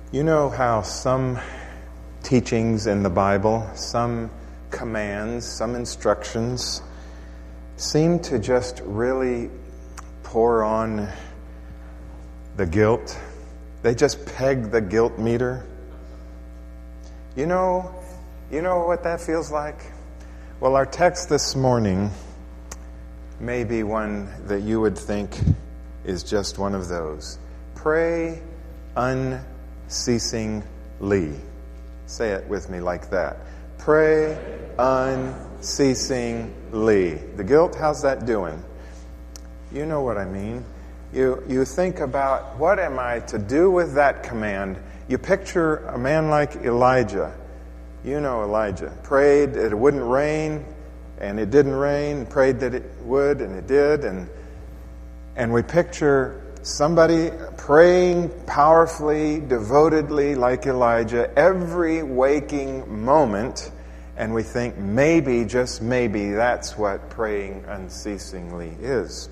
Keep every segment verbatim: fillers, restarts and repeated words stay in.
You know how some teachings in the Bible, some commands, some instructions seem to just really pour on the guilt. They just peg the guilt meter. You know, you know what that feels like? Well, our text this morning may be one that you would think is just one of those. Pray unceasingly. Say it with me like that. Pray unceasingly. The guilt, how's that doing? You know what I mean. You you think about, what am I to do with that command? You picture a man like Elijah. You know Elijah. Prayed that it wouldn't rain, and it didn't rain. Prayed that it would, and it did. And and we picture somebody praying powerfully, devotedly like Elijah every waking moment, and we think maybe, just maybe, that's what praying unceasingly is.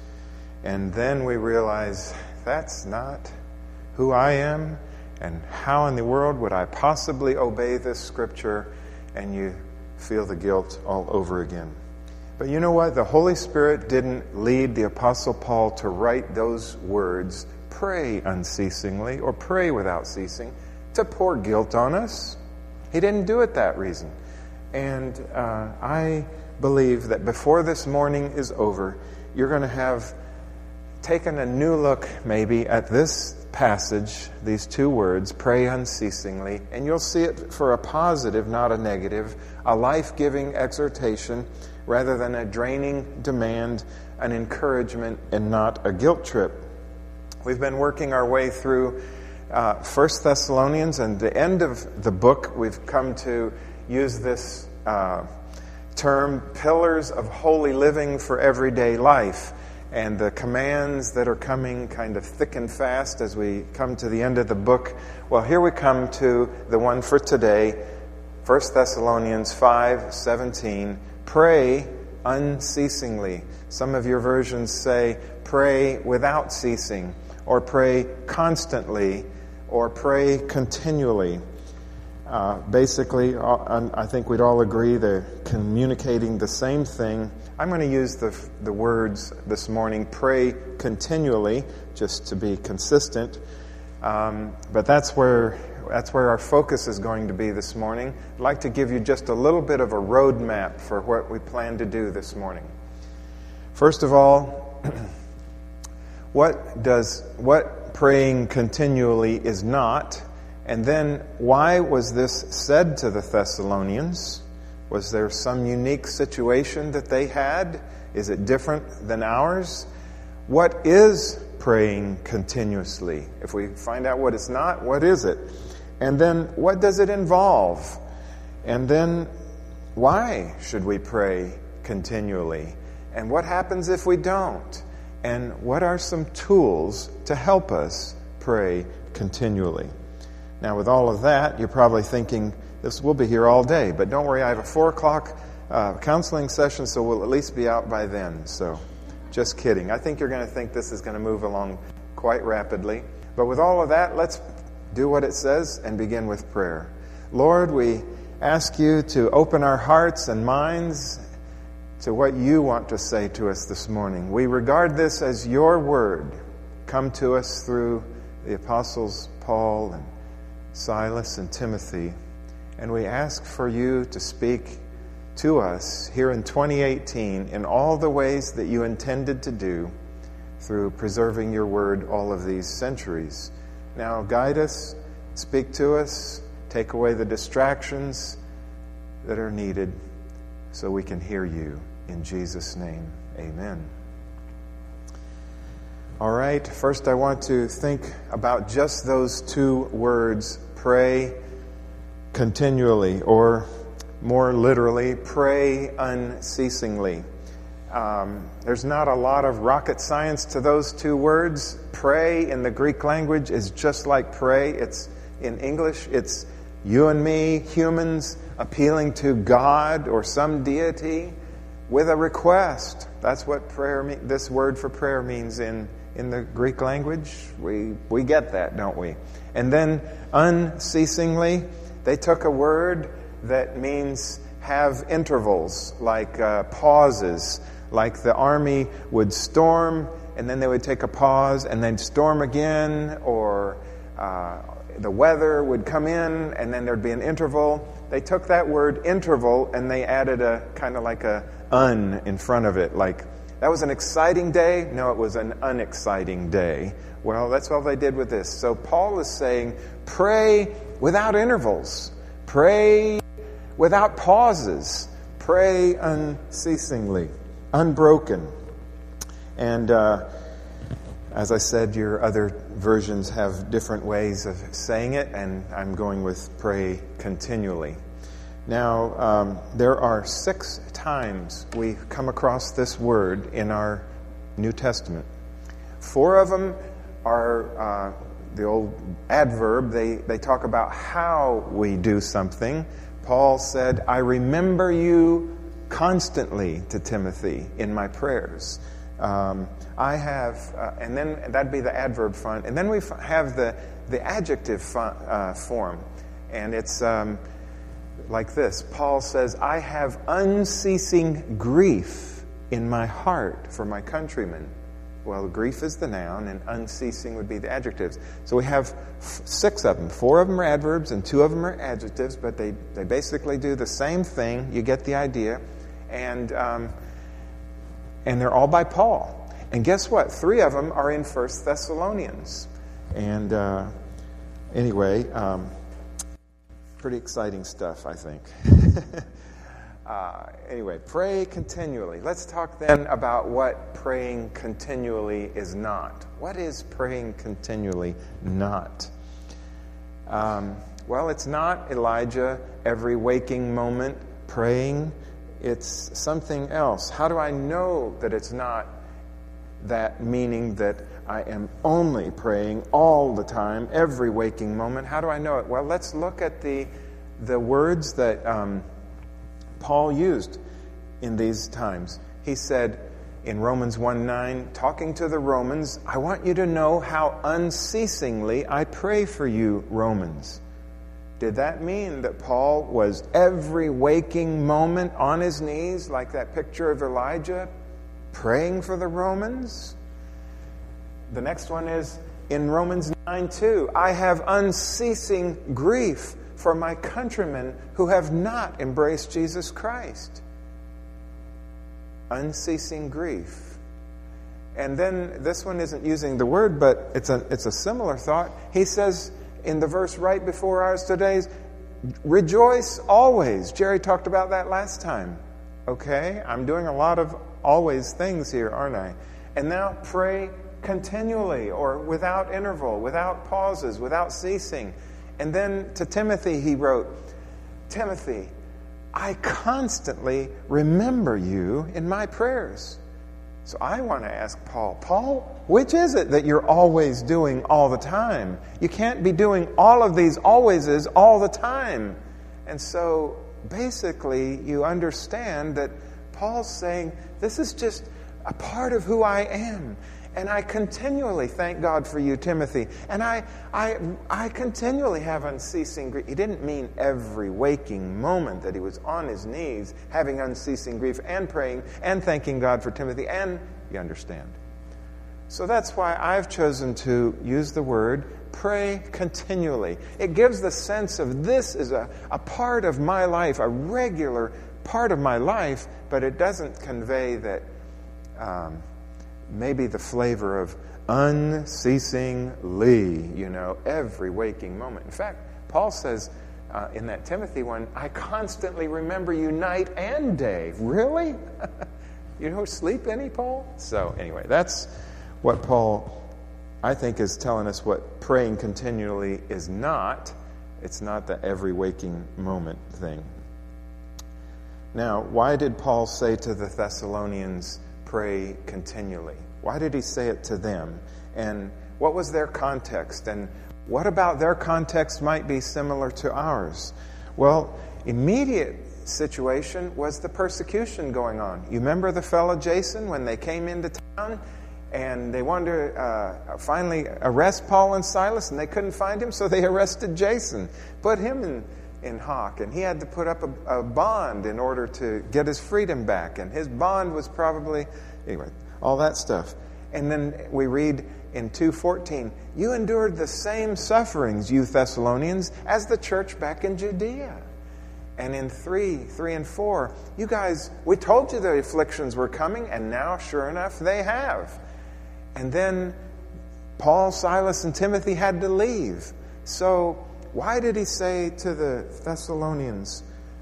And then we realize that's not who I am, and how in the world would I possibly obey this scripture? And you feel the guilt all over again. But you know what? The Holy Spirit didn't lead the Apostle Paul to write those words, pray unceasingly, or pray without ceasing, to pour guilt on us. He didn't do it that reason. And uh, I believe that before this morning is over, you're going to have taken a new look maybe at this passage, these two words, pray unceasingly, and you'll see it for a positive, not a negative, a life-giving exhortation rather than a draining demand, an encouragement, and not a guilt trip. We've been working our way through uh, First Thessalonians, and the end of the book, we've come to use this uh, term, pillars of holy living for everyday life. And the commands that are coming kind of thick and fast as we come to the end of the book. Well, here we come to the one for today, First Thessalonians five seventeen. Pray unceasingly. Some of your versions say pray without ceasing, or pray constantly, or pray continually. Uh, basically, uh, I think we'd all agree they're communicating the same thing. I'm going to use the the words this morning, pray continually, just to be consistent. Um, but that's where that's where our focus is going to be this morning. I'd like to give you just a little bit of a roadmap for what we plan to do this morning. First of all, what does what praying continually is not, and then why was this said to the Thessalonians? Was there some unique situation that they had? Is it different than ours? What is praying continuously? If we find out what it's not, what is it? And then what does it involve? And then why should we pray continually? And what happens if we don't? And what are some tools to help us pray continually? Now, with all of that, you're probably thinking, this will be here all day, but don't worry, I have a four o'clock uh, counseling session, so we'll at least be out by then. So, just kidding. I think you're going to think this is going to move along quite rapidly. But with all of that, let's do what it says and begin with prayer. Lord, we ask you to open our hearts and minds to what you want to say to us this morning. We regard this as your word, come to us through the apostles Paul and Silas and Timothy. And we ask for you to speak to us here in twenty eighteen in all the ways that you intended to do through preserving your word all of these centuries. Now guide us, speak to us, take away the distractions that are needed so we can hear you. In Jesus' name, amen. All right, first I want to think about just those two words, pray continually, or more literally, pray unceasingly. Um, there's not a lot of rocket science to those two words. Pray in the Greek language is just like pray. It's in English, it's you and me, humans, appealing to God or some deity with a request. That's what prayer. This word for prayer means in in the Greek language? We we get that, don't we? And then unceasingly, they took a word that means have intervals, like uh, pauses, like the army would storm, and then they would take a pause, and then storm again, or uh, the weather would come in, and then there'd be an interval. They took that word interval, and they added a kind of like a un in front of it, like, that was an exciting day? No, it was an unexciting day. Well, that's all they did with this. So Paul is saying, pray without intervals. Pray without pauses. Pray unceasingly, unbroken. And uh, as I said, your other versions have different ways of saying it, and I'm going with pray continually. Now, um, there are six times we come across this word in our New Testament. Four of them are uh, the old adverb. They, they talk about how we do something. Paul said, I remember you constantly to Timothy in my prayers. Um, I have, uh, and then that'd be the adverb form. And then we have the, the adjective fo- uh, form. And it's um, like this. Paul says, I have unceasing grief in my heart for my countrymen. Well, grief is the noun, and unceasing would be the adjectives. So we have f- six of them. Four of them are adverbs, and two of them are adjectives, but they, they basically do the same thing. You get the idea. And um, and they're all by Paul. And guess what? Three of them are in First Thessalonians. And uh, anyway, um, pretty exciting stuff, I think. uh, anyway, pray continually. Let's talk then about what praying continually is not. What is praying continually not? Um, well, it's not, Elijah, every waking moment praying. It's something else. How do I know that it's not that, meaning that I am only praying all the time, every waking moment? How do I know it? Well, let's look at the the words that um, Paul used in these times. He said in Romans one nine, talking to the Romans, I want you to know how unceasingly I pray for you, Romans. Did that mean that Paul was every waking moment on his knees, like that picture of Elijah, praying for the Romans? The next one is in Romans nine two, I have unceasing grief for my countrymen who have not embraced Jesus Christ. Unceasing grief. And then this one isn't using the word, but it's a it's a similar thought. He says in the verse right before ours today, rejoice always. Jerry talked about that last time. Okay? I'm doing a lot of always things here, aren't I? And now pray continually, or without interval, without pauses, without ceasing. And then to Timothy he wrote, Timothy, I constantly remember you in my prayers. So I want to ask Paul, Paul, which is it that you're always doing all the time? You can't be doing all of these alwayses all the time. And so basically you understand that Paul's saying, this is just a part of who I am. And I continually thank God for you, Timothy. And I I, I continually have unceasing grief. He didn't mean every waking moment that he was on his knees, having unceasing grief and praying and thanking God for Timothy. And you understand. So that's why I've chosen to use the word pray continually. It gives the sense of this is a, a part of my life, a regular part of my life, but it doesn't convey that... Um, maybe the flavor of unceasingly, you know, every waking moment. In fact, Paul says uh, in that Timothy one, I constantly remember you night and day. Really? You don't sleep any, Paul? So anyway, that's what Paul, I think, is telling us what praying continually is not. It's not the every waking moment thing. Now, why did Paul say to the Thessalonians, pray continually? Why did he say it to them? And what was their context? And what about their context might be similar to ours? Well, immediate situation was the persecution going on. You remember the fellow Jason when they came into town and they wanted to uh, finally arrest Paul and Silas, and they couldn't find him, so they arrested Jason, put him in, in hock, and he had to put up a, a bond in order to get his freedom back, and his bond was probably, anyway, all that stuff. And then we read in two fourteen, you endured the same sufferings, you Thessalonians, as the church back in Judea. And in three, three and four, you guys, we told you the afflictions were coming, and now, sure enough, they have. And then Paul, Silas, and Timothy had to leave. So why did he say to the Thessalonians,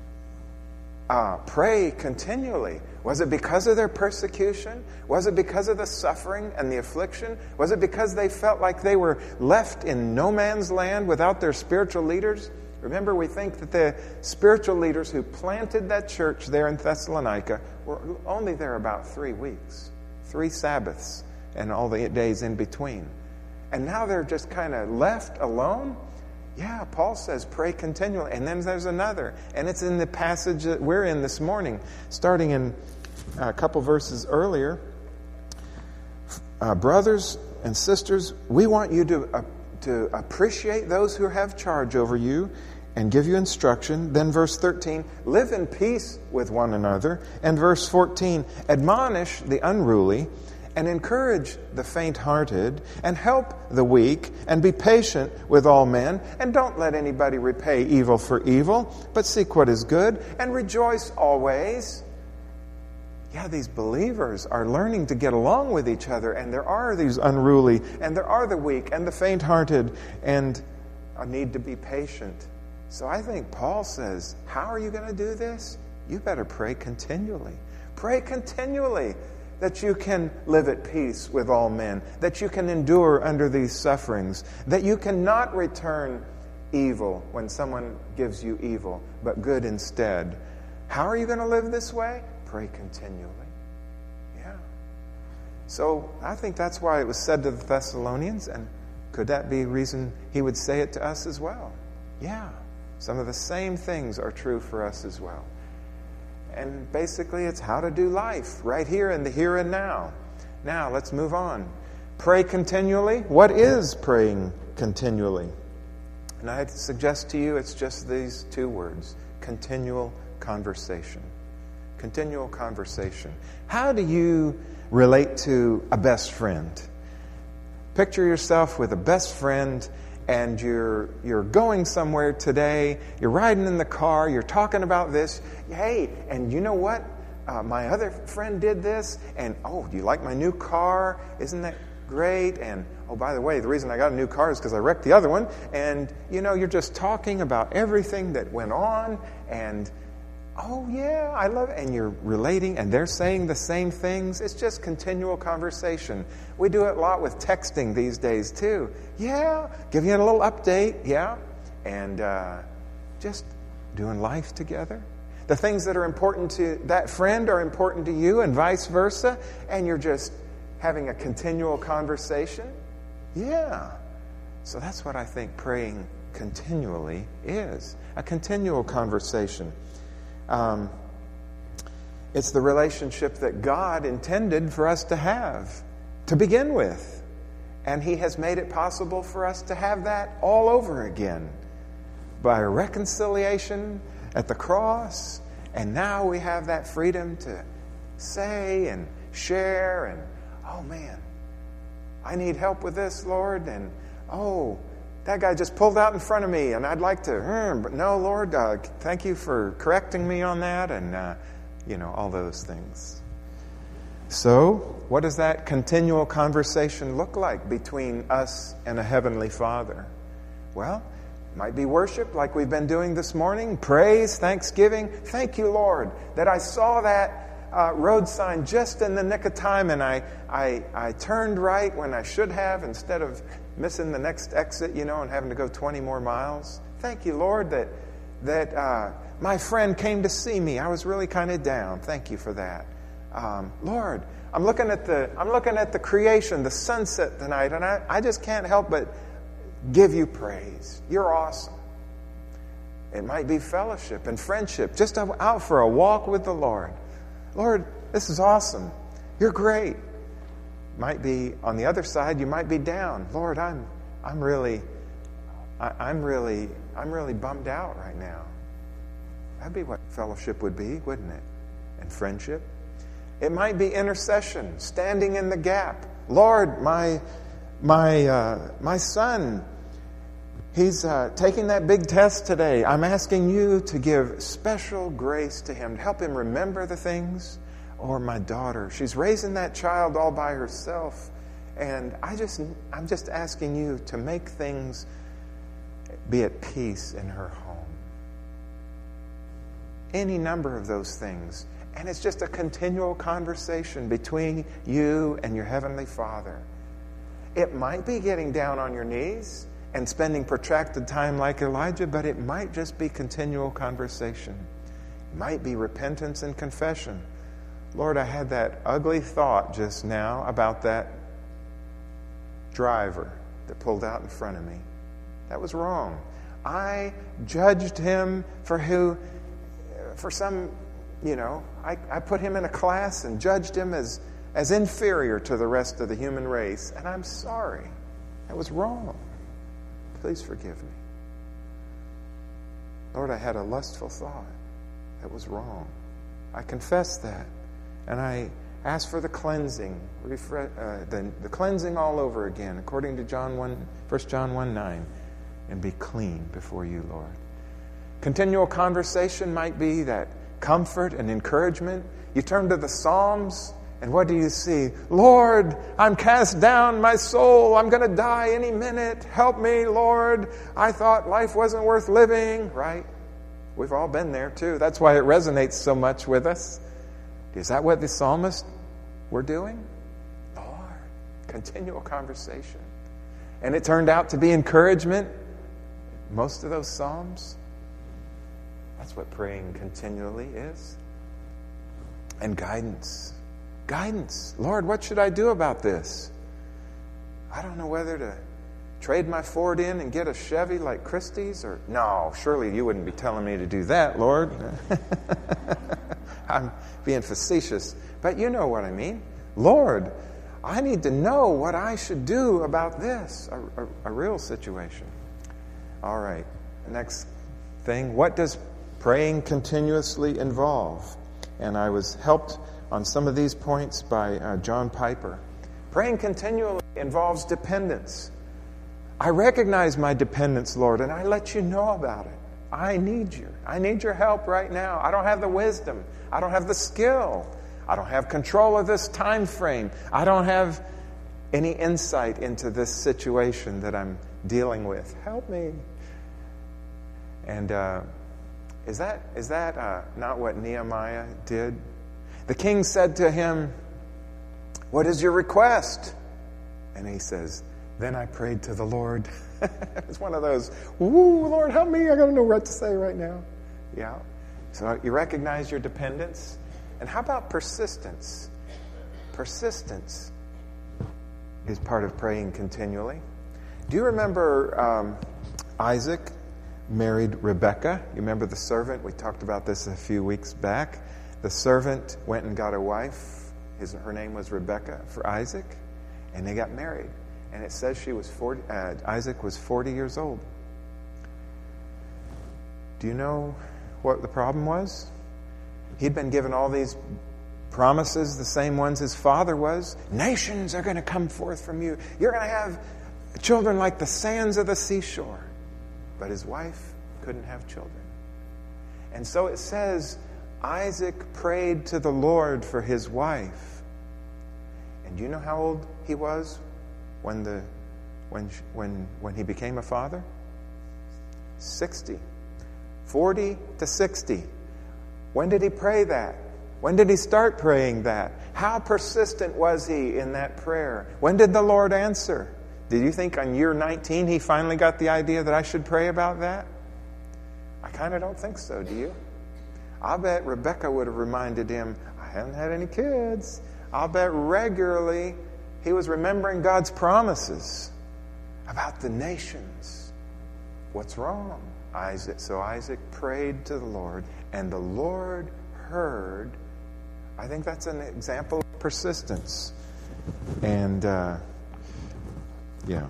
uh, pray continually? Was it because of their persecution? Was it because of the suffering and the affliction? Was it because they felt like they were left in no man's land without their spiritual leaders? Remember, we think that the spiritual leaders who planted that church there in Thessalonica were only there about three weeks, three Sabbaths, and all the days in between. And now they're just kind of left alone? Yeah, Paul says, pray continually. And then there's another, and it's in the passage that we're in this morning, starting in a couple verses earlier. Uh, brothers and sisters, we want you to, uh, to appreciate those who have charge over you and give you instruction. Then verse thirteen, live in peace with one another. And verse fourteen, admonish the unruly and encourage the faint-hearted and help the weak and be patient with all men. And don't let anybody repay evil for evil, but seek what is good and rejoice always. Yeah, these believers are learning to get along with each other, and there are these unruly, and there are the weak and the faint-hearted, and I need to be patient. So I think Paul says, how are you going to do this? You better pray continually. Pray continually that you can live at peace with all men, that you can endure under these sufferings, that you cannot return evil when someone gives you evil, but good instead. How are you going to live this way? Pray continually. Yeah. So I think that's why it was said to the Thessalonians, and could that be a reason he would say it to us as well? Yeah. Some of the same things are true for us as well. And basically it's how to do life right here in the here and now. Now let's move on. Pray continually. What is praying continually? And I suggest to you it's just these two words, continual conversation. Continual conversation. How do you relate to a best friend? Picture yourself with a best friend, and you're you're going somewhere today, you're riding in the car, you're talking about this, hey, and you know what? Uh, my other friend did this, and oh, do you like my new car? Isn't that great? And oh, by the way, the reason I got a new car is because I wrecked the other one. And, you know, you're just talking about everything that went on, and oh, yeah, I love it. And you're relating, and they're saying the same things. It's just continual conversation. We do it a lot with texting these days, too. Yeah, give you a little update, yeah. And uh, just doing life together. The things that are important to that friend are important to you, and vice versa. And you're just having a continual conversation. Yeah. So that's what I think praying continually is. A continual conversation. Um, it's the relationship that God intended for us to have to begin with. And He has made it possible for us to have that all over again by reconciliation at the cross. And now we have that freedom to say and share and, oh man, I need help with this, Lord. And, oh, that guy just pulled out in front of me, and I'd like to, mm, but no, Lord, uh, thank you for correcting me on that, and, uh, you know, all those things. So, what does that continual conversation look like between us and a Heavenly Father? Well, it might be worship like we've been doing this morning, praise, thanksgiving. Thank you, Lord, that I saw that uh, road sign just in the nick of time, and I, I, I turned right when I should have instead of missing the next exit, you know, and having to go twenty more miles. Thank you, Lord, that that uh, my friend came to see me. I was really kind of down. Thank you for that. Um, Lord, I'm looking at the I'm looking at the creation, the sunset tonight, and I, I just can't help but give you praise. You're awesome. It might be fellowship and friendship, just out for a walk with the Lord. Lord, this is awesome. You're great. might be on the other side. You might be down. Lord, I'm, I'm really, I, I'm really, I'm really bummed out right now. That'd be what fellowship would be, wouldn't it? And friendship. It might be intercession, standing in the gap. Lord, my, my, uh, my son, he's uh, taking that big test today. I'm asking you to give special grace to him, to help him remember the things. Or my daughter, she's raising that child all by herself, and I just, I'm just asking you to make things be at peace in her home. Any number of those things. And it's just a continual conversation between you and your Heavenly Father. It might be getting down on your knees and spending protracted time like Elijah, but it might just be continual conversation. It might be repentance and confession. Lord, I had that ugly thought just now about that driver that pulled out in front of me. That was wrong. I judged him for who, for some, you know, I, I put him in a class and judged him as, as inferior to the rest of the human race. And I'm sorry. That was wrong. Please forgive me. Lord, I had a lustful thought. That was wrong. I confess that. And I ask for the cleansing, refre- uh, the, the cleansing all over again, according to John one, First John one nine, and be clean before you, Lord. Continual conversation might be that comfort and encouragement. You turn to the Psalms, and what do you see? Lord, I'm cast down, my soul. I'm going to die any minute. Help me, Lord. I thought life wasn't worth living, right? We've all been there, too. That's why it resonates so much with us. Is that what the psalmists were doing? Lord, continual conversation. And it turned out to be encouragement. Most of those psalms. That's what praying continually is. And guidance. Guidance. Lord, what should I do about this? I don't know whether to trade my Ford in and get a Chevy like Christie's or... No, surely you wouldn't be telling me to do that, Lord. I'm being facetious, but you know what I mean. Lord, I need to know what I should do about this, a, a, a real situation. All right, next thing, what does praying continuously involve? And I was helped on some of these points by uh, John Piper. Praying continually involves dependence. I recognize my dependence, Lord, and I let you know about it. I need you. I need your help right now. I don't have the wisdom. I don't have the skill. I don't have control of this time frame. I don't have any insight into this situation that I'm dealing with. Help me. And uh, is that is that uh, not what Nehemiah did? The king said to him, "What is your request?" And he says, "Then I prayed to the Lord." It's one of those, "Woo, Lord, help me. I don't know what to say right now." Yeah. So you recognize your dependence. And how about persistence? Persistence is part of praying continually. Do you remember um, Isaac married Rebekah? You remember the servant? We talked about this a few weeks back. The servant went and got a wife. His, her name was Rebekah for Isaac. And they got married. And it says she was forty, uh, Isaac was forty years old. Do you know what the problem was? He'd been given all these promises, the same ones his father was. Nations are going to come forth from you. You're going to have children like the sands of the seashore. But his wife couldn't have children. And so it says, Isaac prayed to the Lord for his wife. And do you know how old he was when the when when when he became a father? sixty. forty to sixty. When did he pray that? When did he start praying that? How persistent was he in that prayer? When did the Lord answer? Did you think on year nineteen he finally got the idea that I should pray about that? I kind of don't think so, do you? I'll bet Rebekah would have reminded him, I haven't had any kids. I'll bet regularly he was remembering God's promises about the nations. What's wrong? Isaac. So Isaac prayed to the Lord, and the Lord heard. I think that's an example of persistence. And, uh, yeah.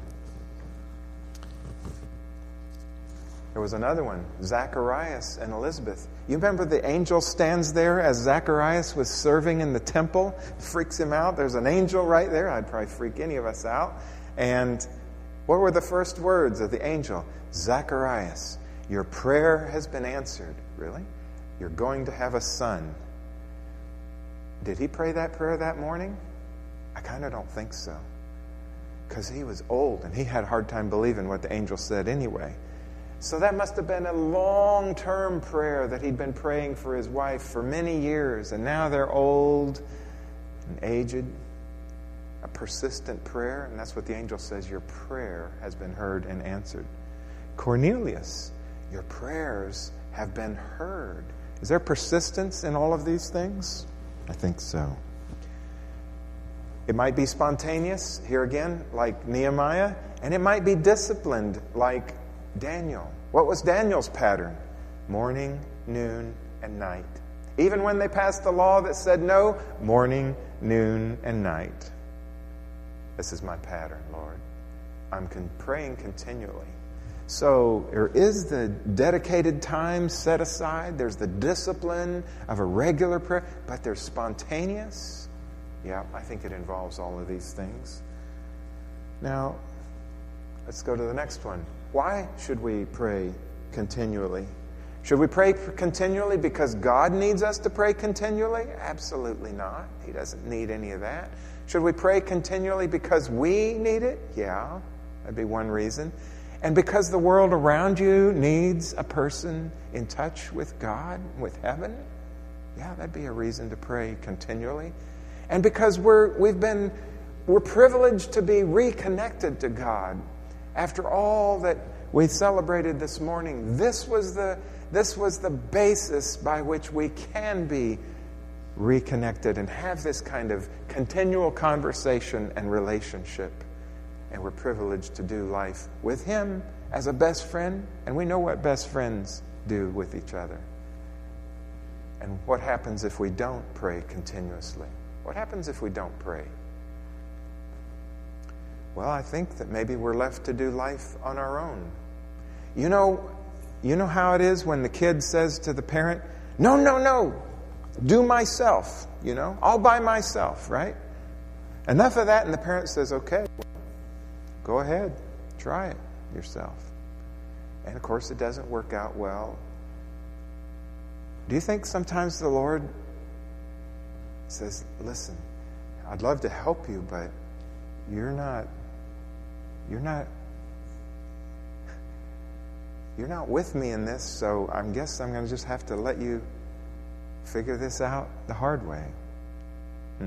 There was another one, Zacharias and Elizabeth. You remember the angel stands there as Zacharias was serving in the temple, freaks him out. There's an angel right there. I'd probably freak any of us out. And what were the first words of the angel? Zacharias, your prayer has been answered. Really? You're going to have a son. Did he pray that prayer that morning? I kind of don't think so. Because he was old and he had a hard time believing what the angel said anyway. So that must have been a long-term prayer that he'd been praying for his wife for many years. And now they're old and aged. A persistent prayer. And that's what the angel says. Your prayer has been heard and answered. Cornelius, your prayers have been heard. Is there persistence in all of these things? I think so. It might be spontaneous, here again, like Nehemiah. And it might be disciplined, like Daniel. What was Daniel's pattern? Morning, noon, and night. Even when they passed the law that said no, morning, noon, and night. This is my pattern, Lord. I'm con- praying continually. So there is the dedicated time set aside. There's the discipline of a regular prayer. But there's spontaneous. Yeah, I think it involves all of these things. Now, let's go to the next one. Why should we pray continually? Should we pray continually because God needs us to pray continually? Absolutely not. He doesn't need any of that. Should we pray continually because we need it? Yeah, that'd be one reason. And because the world around you needs a person in touch with God, with heaven? Yeah, that'd be a reason to pray continually. And because we're we've been we're privileged to be reconnected to God. After all that we celebrated this morning, this was the this was the basis by which we can be reconnected and have this kind of continual conversation and relationship. And we're privileged to do life with Him as a best friend. And we know what best friends do with each other. And what happens if we don't pray continuously? What happens if we don't pray? Well, I think that maybe we're left to do life on our own. You know, you know how it is when the kid says to the parent, no, no, no, do myself, you know, all by myself, right? Enough of that, and the parent says, okay, go ahead, try it yourself. And of course, it doesn't work out well. Do you think sometimes the Lord says, listen, I'd love to help you, but you're not, you're not, you're not with me in this, so I guess I'm going to just have to let you figure this out the hard way. Hmm.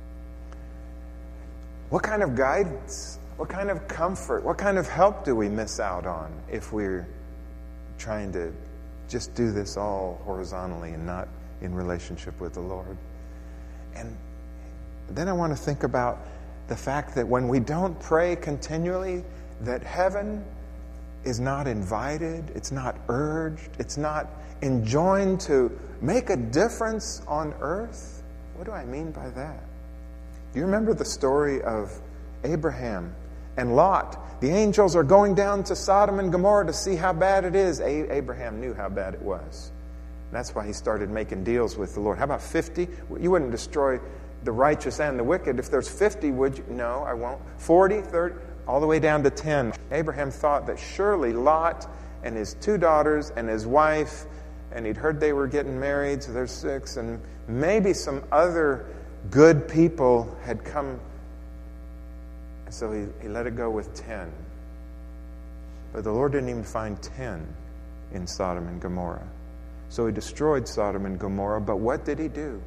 What kind of guidance, what kind of comfort, what kind of help do we miss out on if we're trying to just do this all horizontally and not in relationship with the Lord? And then I want to think about the fact that when we don't pray continually, that heaven is not invited, it's not urged, it's not enjoined to make a difference on earth. What do I mean by that? Do you remember the story of Abraham and Lot? The angels are going down to Sodom and Gomorrah to see how bad it is. A- Abraham knew how bad it was. That's why he started making deals with the Lord. How about fifty? You wouldn't destroy the righteous and the wicked. If there's fifty, would you? No, I won't. forty, thirty, all the way down to ten. Abraham thought that surely Lot and his two daughters and his wife, and he'd heard they were getting married, so there's six, and maybe some other good people had come. And so he, he let it go with ten. But the Lord didn't even find ten in Sodom and Gomorrah. So he destroyed Sodom and Gomorrah. But what did he do?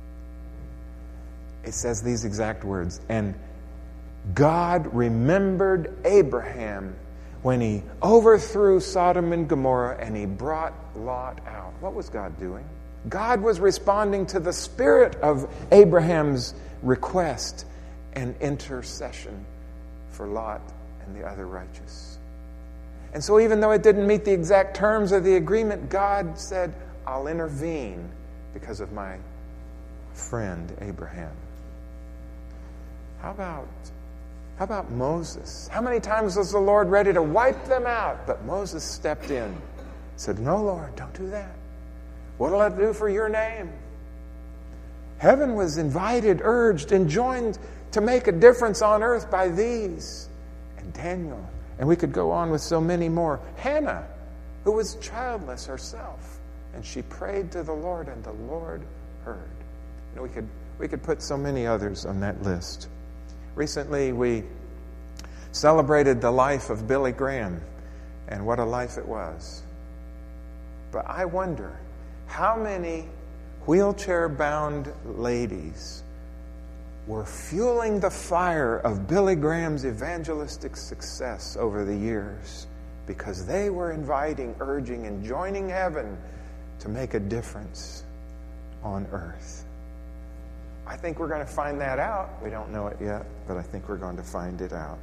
It says these exact words. And God remembered Abraham when he overthrew Sodom and Gomorrah and he brought Lot out. What was God doing? God was responding to the spirit of Abraham's request and intercession for Lot and the other righteous. And so even though it didn't meet the exact terms of the agreement, God said, I'll intervene because of my friend Abraham. How about, how about Moses? How many times was the Lord ready to wipe them out? But Moses stepped in, said, no, Lord, don't do that. What'll I do for your name? Heaven was invited, urged, enjoined to make a difference on earth by these. And Daniel, and we could go on with so many more. Hannah, who was childless herself, and she prayed to the Lord, and the Lord heard. You know, we could we could put so many others on that list. Recently, we celebrated the life of Billy Graham, and what a life it was. But I wonder how many wheelchair-bound ladies were fueling the fire of Billy Graham's evangelistic success over the years because they were inviting, urging, and joining heaven to make a difference on earth. I think we're going to find that out. We don't know it yet, but I think we're going to find it out.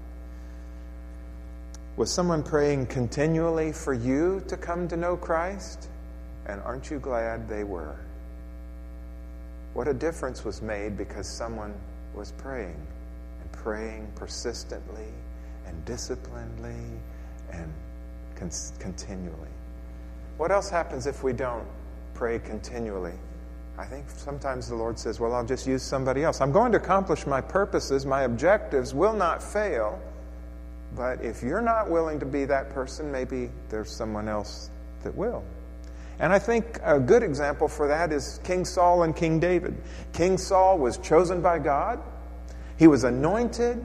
Was someone praying continually for you to come to know Christ? And aren't you glad they were? What a difference was made because someone was praying, and praying persistently and disciplinedly and con- continually. What else happens if we don't pray continually? I think sometimes the Lord says, well, I'll just use somebody else. I'm going to accomplish my purposes. My objectives will not fail. But if you're not willing to be that person, maybe there's someone else that will. And I think a good example for that is King Saul and King David. King Saul was chosen by God. He was anointed.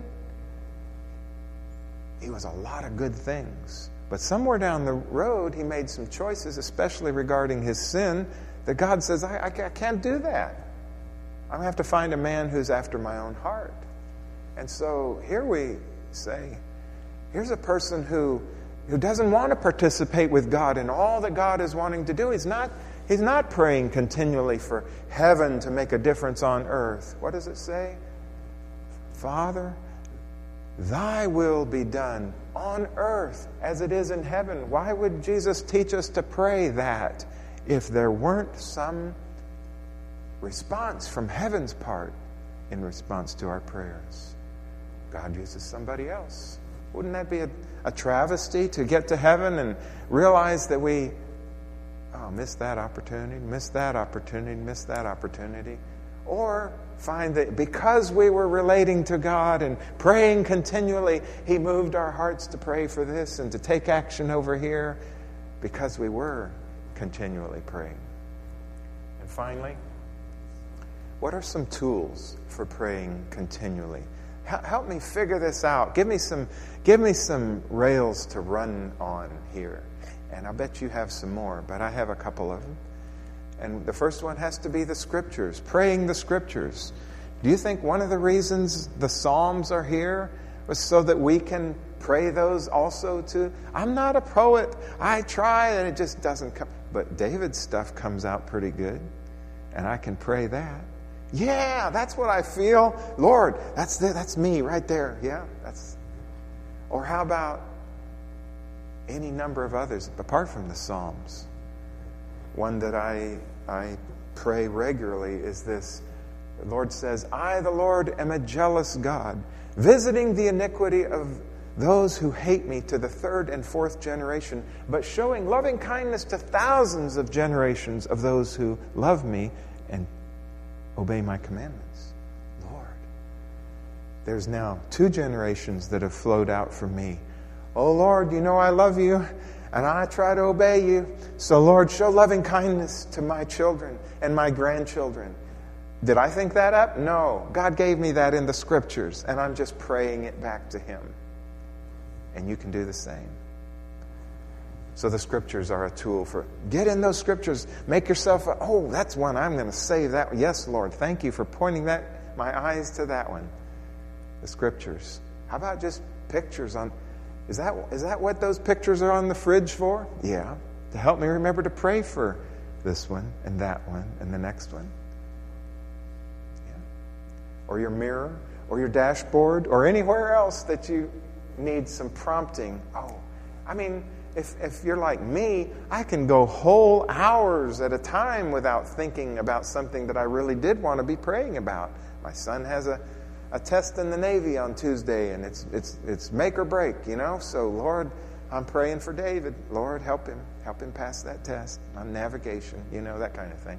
He was a lot of good things. But somewhere down the road, he made some choices, especially regarding his sin, that God says, I, I, I can't do that. I'm going to have to find a man who's after my own heart. And so here we say, here's a person who who doesn't want to participate with God in all that God is wanting to do. He's not, he's not praying continually for heaven to make a difference on earth. What does it say? Father, thy will be done on earth as it is in heaven. Why would Jesus teach us to pray that if there weren't some response from heaven's part in response to our prayers? God uses somebody else. Wouldn't that be a, a travesty to get to heaven and realize that we oh, missed that opportunity, missed that opportunity, missed that opportunity? Or find that because we were relating to God and praying continually, He moved our hearts to pray for this and to take action over here because we were continually praying. And finally, what are some tools for praying continually? Help me figure this out. Give me some, give me some rails to run on here. And I'll bet you have some more, but I have a couple of them. And the first one has to be the Scriptures, praying the Scriptures. Do you think one of the reasons the Psalms are here was so that we can pray those also too? I'm not a poet. I try and it just doesn't come. But David's stuff comes out pretty good, and I can pray that. Yeah, that's what I feel. Lord, that's the, that's me right there. Yeah, that's. Or how about any number of others apart from the Psalms? One that I I pray regularly is this. The Lord says, I, the Lord, am a jealous God, visiting the iniquity of those who hate me to the third and fourth generation, but showing loving kindness to thousands of generations of those who love me and obey my commandments. Lord, there's now two generations that have flowed out from me. Oh Lord, you know I love you and I try to obey you. So Lord, show loving kindness to my children and my grandchildren. Did I think that up? No. God gave me that in the Scriptures, and I'm just praying it back to Him. And you can do the same. So the Scriptures are a tool for, get in those Scriptures. Make yourself, a, oh, that's one. I'm going to save that. Yes, Lord, thank you for pointing that my eyes to that one. The Scriptures. How about just pictures on, is that is that what those pictures are on the fridge for? Yeah. To help me remember to pray for this one and that one and the next one. Yeah. Or your mirror or your dashboard or anywhere else that you need some prompting. Oh, I mean, If if you're like me, I can go whole hours at a time without thinking about something that I really did want to be praying about. My son has a, a test in the Navy on Tuesday, and it's it's it's make or break, you know. So, Lord, I'm praying for David. Lord, help him. Help him pass that test on navigation, you know, that kind of thing.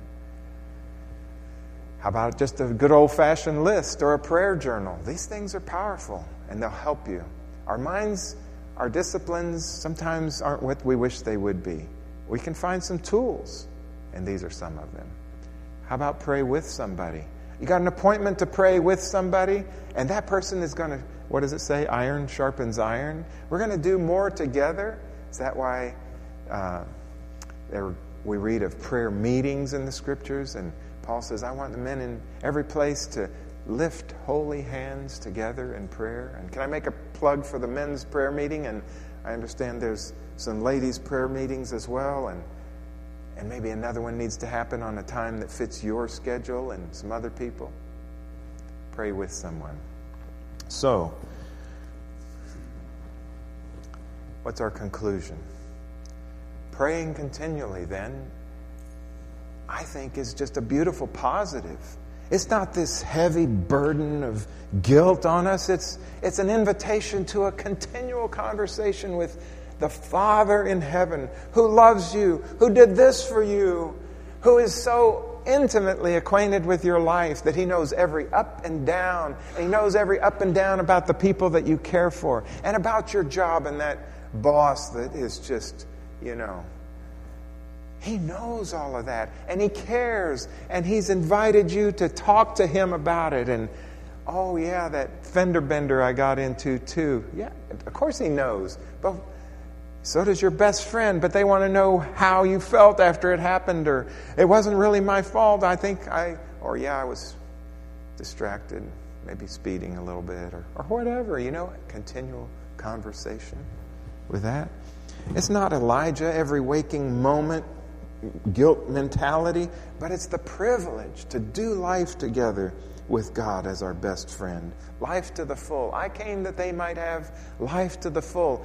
How about just a good old-fashioned list or a prayer journal? These things are powerful, and they'll help you. Our minds, our disciplines sometimes aren't what we wish they would be. We can find some tools, and these are some of them. How about pray with somebody? You got an appointment to pray with somebody, and that person is going to, what does it say? Iron sharpens iron. We're going to do more together. Is that why uh, there, we read of prayer meetings in the Scriptures? And Paul says, I want the men in every place to lift holy hands together in prayer. And can I make a plug for the men's prayer meeting? And I understand there's some ladies' prayer meetings as well, and and maybe another one needs to happen on a time that fits your schedule and some other people. Pray with someone. So, what's our conclusion? Praying continually, then, I think is just a beautiful positive. It's not this heavy burden of guilt on us. It's, it's an invitation to a continual conversation with the Father in heaven, who loves you, who did this for you, who is so intimately acquainted with your life that He knows every up and down. And He knows every up and down about the people that you care for and about your job and that boss that is just, you know. He knows all of that, and He cares, and He's invited you to talk to Him about it. And, oh yeah, that fender bender I got into too. Yeah, of course He knows, but so does your best friend, but they want to know how you felt after it happened, or it wasn't really my fault. I think I, or yeah, I was distracted, maybe speeding a little bit, or, or whatever, you know, continual conversation with that. It's not Elijah, every waking moment, guilt mentality, but it's the privilege to do life together with God as our best friend. Life to the full. I came that they might have life to the full.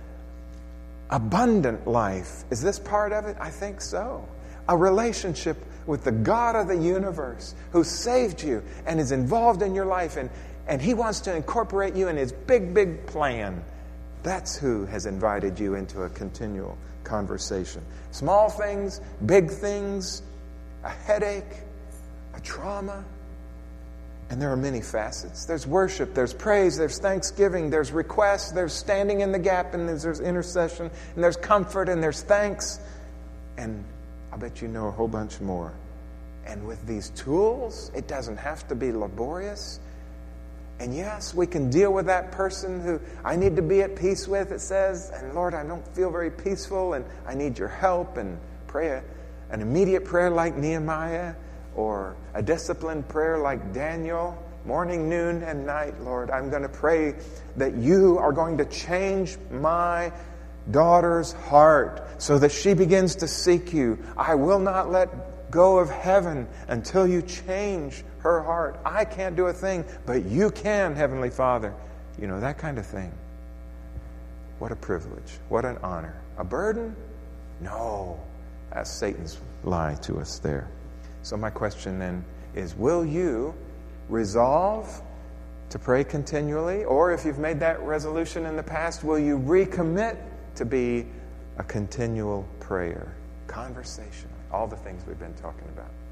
Abundant life. Is this part of it? I think so. A relationship with the God of the universe who saved you and is involved in your life, and, and He wants to incorporate you in His big, big plan. That's who has invited you into a continual conversation. Small things, big things, a headache, a trauma. And there are many facets. There's worship, there's praise, there's thanksgiving, there's requests, there's standing in the gap, and there's, there's intercession, and there's comfort, and there's thanks. And I bet you know a whole bunch more. And with these tools, it doesn't have to be laborious. And yes, we can deal with that person who I need to be at peace with, it says, and Lord, I don't feel very peaceful, and I need your help, and pray a, an immediate prayer like Nehemiah, or a disciplined prayer like Daniel, morning, noon, and night. Lord, I'm going to pray that you are going to change my daughter's heart so that she begins to seek you. I will not let go of heaven until you change her heart. I can't do a thing, but you can, Heavenly Father. You know, that kind of thing. What a privilege. What an honor. A burden? No. That's Satan's lie to us there. So my question then is, will you resolve to pray continually? Or if you've made that resolution in the past, will you recommit to be a continual prayer? Conversation. All the things we've been talking about.